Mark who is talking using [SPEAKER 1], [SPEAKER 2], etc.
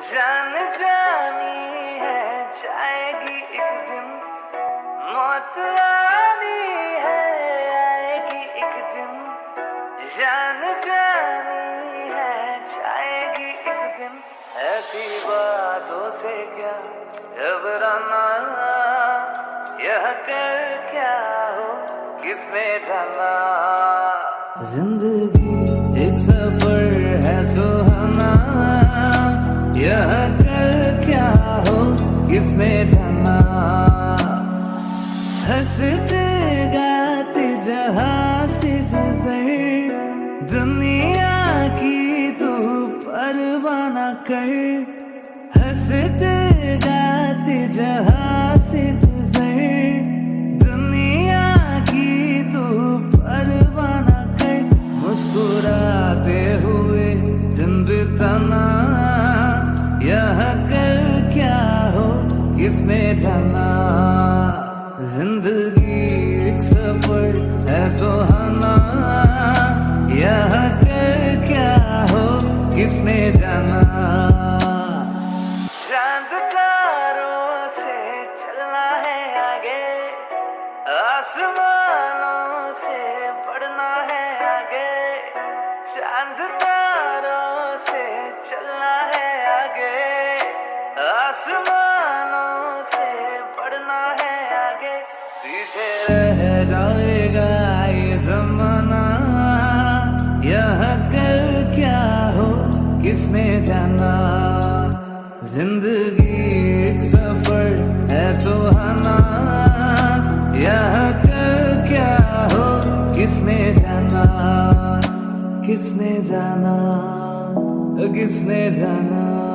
[SPEAKER 1] जान जानी है जाएगी एक दिन, मौत आनी है आएगी एक दिन। जान जानी है जाएगी एक दिन, ऐसी बातों से क्या घबराना, यह कर क्या हो किसने जाना। जिंदगी एक सफर है सुहाना, यह कल क्या हो किसने जाना। हंसते गाते जहां से गुजर, दुनिया की तू परवाह न कर। हंसते गाते जहां से गुजर, दुनिया की तू परवाह न कर। मुस्कुराते हुए दिन बिताना, यह कल क्या हो किसने जाना। जिंदगी एक सफर है सुहाना, यह कल क्या हो किसने जाना। चांद तारों से चलना है आगे, आसमानों से बढ़ना है आगे। चांद तारों से चलना है आगे, आसमानों से बढ़ना है आगे। पीछे रह जाएगा ये ज़माना, यह कल क्या हो किसने जाना। जिंदगी एक सफर है सुहाना, यह कल क्या हो किसने जाना। किसने जाना, किसने जाना।